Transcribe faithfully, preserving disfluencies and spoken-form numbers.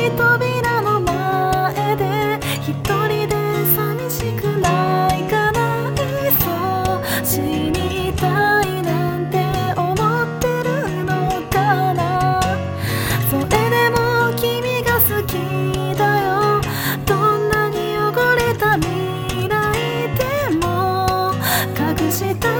扉の前で一人で寂しくないかな。いっそ死にたいなんて思ってるのかな。それでも君が好きだよ。どんなに汚れた未来でも隠した